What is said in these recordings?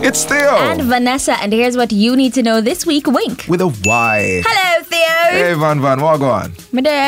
It's Theo. And Vanessa. And here's what you need to know this week. Wink. With a Y. Hello, Theo. Hey, Van, what go on?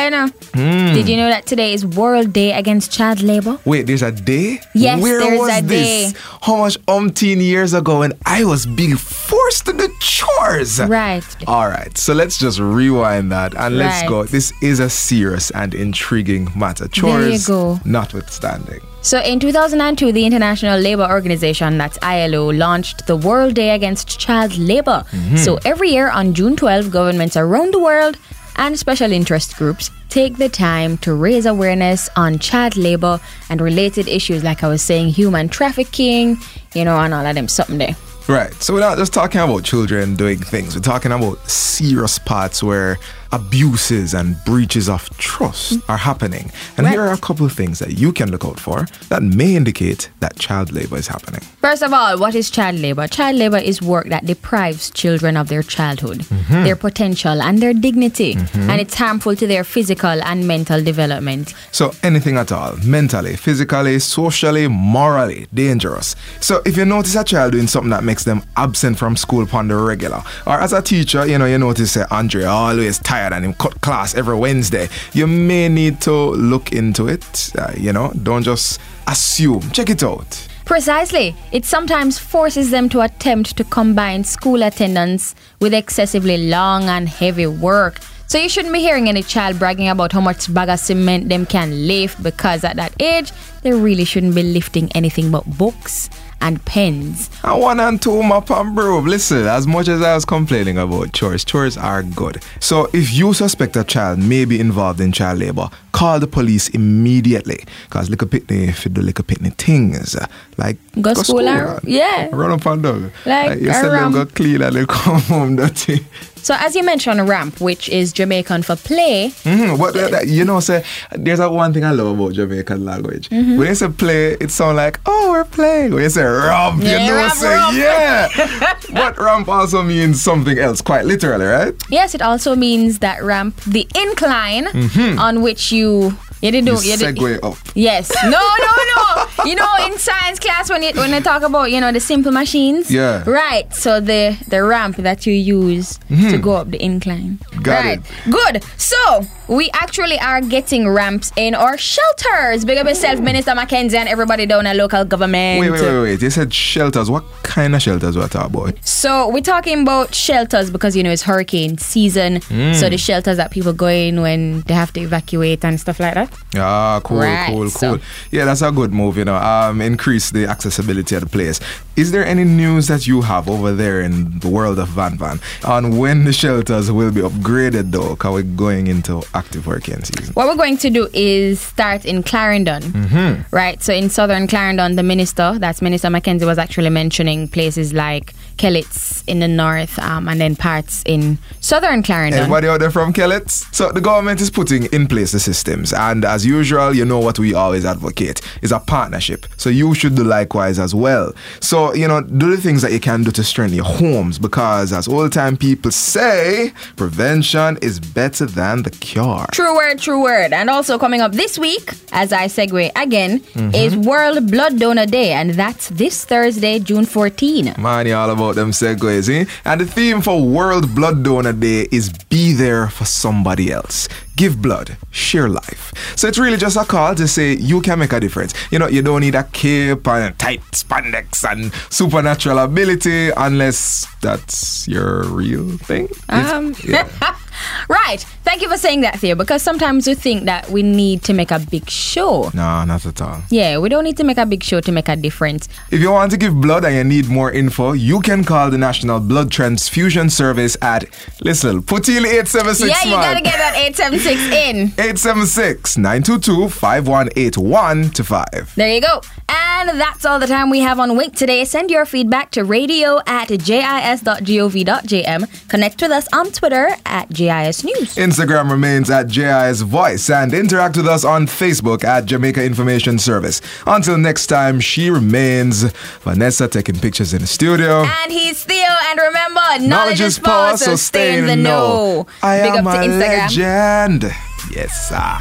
Did you know that today is World Day Against Child Labor? Wait, there's a day? Yes, Where there's was a this? day. How much umpteen years ago when I was being forced to do chores? Right. All right, so let's just rewind that and let's Right. go. This is a serious and intriguing matter. There you Chores go. notwithstanding. So in 2002, the International Labour Organization, that's ILO, launched the World Day Against Child Labor. So every year on June 12, governments around the world and special interest groups take the time to raise awareness on child labor and related issues, like I was saying, human trafficking, and all of them, something there. Right, so we're not just talking about children doing things. We're talking about serious parts where abuses and breaches of trust are happening. And here are a couple of things that you can look out for that may indicate that child labor is happening. First of all, what is child labor? Child labor is work that deprives children of their childhood, their potential and their dignity, and it's harmful to their physical and mental development. So anything at all, mentally, physically, socially, morally, dangerous. So if you notice a child doing something that makes them absent from school upon the regular, or as a teacher, you notice say Andre always tired and him cut class every Wednesday, you may need to look into it. Don't just assume. Check it out. Precisely. It sometimes forces them to attempt to combine school attendance with excessively long and heavy work. So you shouldn't be hearing any child bragging about how much bag of cement them can lift, because at that age, they really shouldn't be lifting anything but books and pens. And 1 and 2, my pam bro. Listen, as much as I was complaining about chores are good. So if you suspect a child may be involved in child labor, call the police immediately. Because little pitney, if you do little pitney things, like Go school. Yeah. Run up and down. Like you said them go clean and they come home dirty. So as you mentioned, ramp, which is Jamaican for play. Say there's one thing I love about Jamaican language. When you say play, it sounds like, oh, we're playing. When you say ramp, ramp. But ramp also means something else, quite literally, right? Yes, it also means that ramp, the incline on which you segue up. Yes. No. In science class when they talk about, the simple machines. Yeah. Right. So the ramp that you use to go up the incline. Got right. it. Good. So we actually are getting ramps in our shelters. Big up yourself, Minister Mackenzie, and everybody down at local government. Wait. You said shelters. What kind of shelters we're talking about? So we're talking about shelters because, it's hurricane season. So the shelters that people go in when they have to evacuate and stuff like that. Ah, cool, Right, cool. so- Yeah, that's a good move, increase the accessibility of the place. Is there any news that you have over there in the world of Van on when the shelters will be upgraded, though, because we're going into active hurricane season? What we're going to do is start in Clarendon, right? So in southern Clarendon, the Minister Mackenzie, was actually mentioning places like Kellits in the north, and then parts in southern Clarendon. Everybody out there from Kellits? So the government is putting in place the systems, and as usual, what we always advocate is a partnership. So you should do likewise as well. So, do the things that you can do to strengthen your homes, because as old-time people say, prevention is better than the cure. True word. And also coming up this week, as I segue again, is World Blood Donor Day, and that's this Thursday, June 14. Man, you all about them segues, eh? And the theme for World Blood Donor Day is be there for somebody else. Give blood, share life. So it's really just a call to say you can make a difference. You don't need a cape and tight spandex and supernatural ability unless that's your real thing. Right. Thank you for saying that, Theo, because sometimes we think that we need to make a big show. No, not at all. Yeah, we don't need to make a big show to make a difference. If you want to give blood and you need more info, you can call the National Blood Transfusion Service at, put in 876. Yeah, you gotta get that 876 in. 876-922-5181 to 5. There you go. And that's all the time we have on Wink today. Send your feedback to radio@jis.gov.jm. Connect with us on Twitter at JIS News. Instagram remains at JIS Voice, and interact with us on Facebook at Jamaica Information Service. Until next time, she remains Vanessa, taking pictures in the studio. And he's Theo, and remember, knowledge is power, so stay in the know. I Big am up to a Instagram. legend. Yes, sir.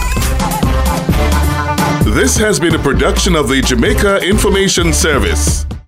This has been a production of the Jamaica Information Service.